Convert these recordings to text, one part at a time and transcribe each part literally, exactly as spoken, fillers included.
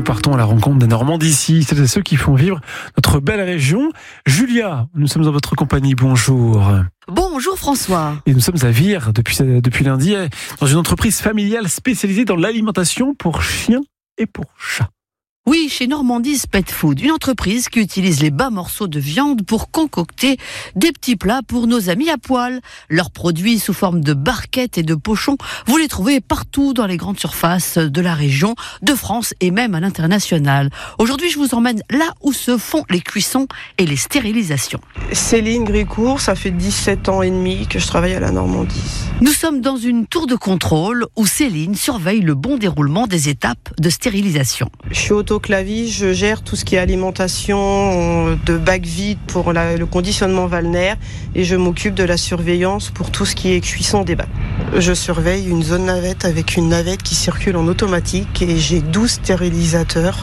partons à la rencontre des Normands d'ici, celles et ceux qui font vivre notre belle région. Julia, nous sommes en votre compagnie, bonjour. Bonjour François. Et nous sommes à Vire depuis, depuis lundi, dans une entreprise familiale spécialisée dans l'alimentation pour chiens et pour chats. Oui, chez Normandie's Pet Food, une entreprise qui utilise les bas morceaux de viande pour concocter des petits plats pour nos amis à poil. Leurs produits sous forme de barquettes et de pochons, vous les trouvez partout dans les grandes surfaces de la région, de France et même à l'international. Aujourd'hui, je vous emmène là où se font les cuissons et les stérilisations. Céline Gricourt, ça fait dix-sept ans et demi que je travaille à la Normandie's. Nous sommes dans une tour de contrôle où Céline surveille le bon déroulement des étapes de stérilisation. Je suis autoclavie, je gère tout ce qui est alimentation de bacs vides pour la, le conditionnement valnaire et je m'occupe de la surveillance pour tout ce qui est cuisson des bacs. Je surveille une zone navette avec une navette qui circule en automatique et j'ai douze stérilisateurs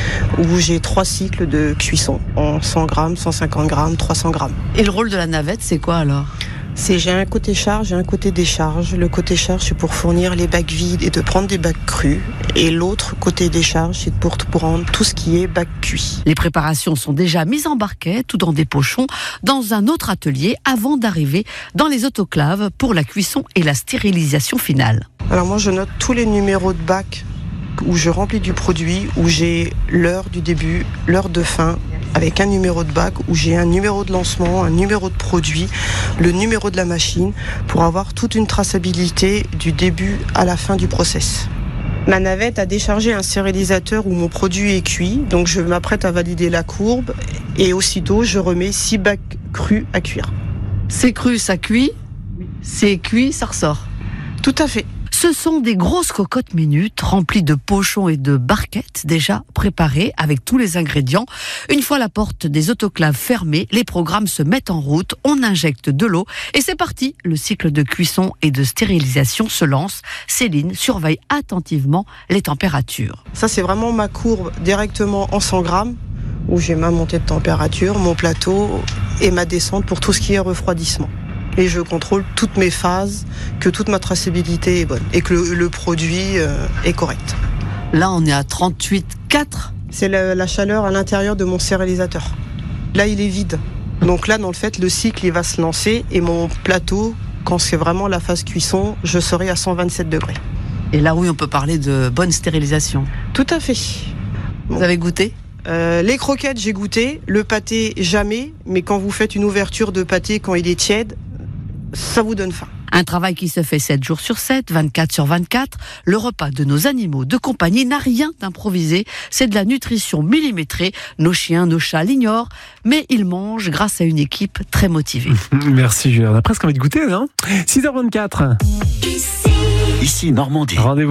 où j'ai trois cycles de cuisson en cent grammes, cent cinquante grammes, trois cents grammes. Et le rôle de la navette, c'est quoi alors ? C'est j'ai un côté charge et un côté décharge. Le côté charge, c'est pour fournir les bacs vides et de prendre des bacs crus. Et l'autre côté décharge, c'est pour prendre tout ce qui est bac cuit. Les préparations sont déjà mises en barquette ou dans des pochons dans un autre atelier avant d'arriver dans les autoclaves pour la cuisson et la stérilisation finale. Alors moi, je note tous les numéros de bacs où je remplis du produit, où j'ai l'heure du début, l'heure de fin, avec un numéro de bac, où j'ai un numéro de lancement, un numéro de produit, le numéro de la machine, pour avoir toute une traçabilité du début à la fin du process. Ma navette a déchargé un stérilisateur où mon produit est cuit, donc je m'apprête à valider la courbe, et aussitôt je remets six bacs crus à cuire. C'est cru, ça cuit. C'est cuit, ça ressort. Tout à fait. Ce sont des grosses cocottes minutes remplies de pochons et de barquettes déjà préparées avec tous les ingrédients. Une fois la porte des autoclaves fermée, les programmes se mettent en route, on injecte de l'eau et c'est parti. Le cycle de cuisson et de stérilisation se lance. Céline surveille attentivement les températures. Ça, c'est vraiment ma courbe directement en cent grammes où j'ai ma montée de température, mon plateau et ma descente pour tout ce qui est refroidissement. Et je contrôle toutes mes phases, que toute ma traçabilité est bonne et que le, le produit euh, est correct. Là, on est à trente-huit virgule quatre. C'est la, la chaleur à l'intérieur de mon stérilisateur. Là, il est vide. Donc là, dans le fait, le cycle, il va se lancer et mon plateau, quand c'est vraiment la phase cuisson, je serai à cent vingt-sept degrés. Et là, oui, on peut parler de bonne stérilisation. Tout à fait. Vous avez goûté ? Euh, les croquettes, j'ai goûté. Le pâté, jamais. Mais quand vous faites une ouverture de pâté, quand il est tiède, ça vous donne faim. Un travail qui se fait sept jours sur sept, vingt-quatre sur vingt-quatre. Le repas de nos animaux de compagnie n'a rien d'improvisé. C'est de la nutrition millimétrée. Nos chiens, nos chats l'ignorent, mais ils mangent grâce à une équipe très motivée. Merci Julien, on a presque envie de goûter, non ? six heures vingt-quatre. Ici Normandie. Rendez-vous.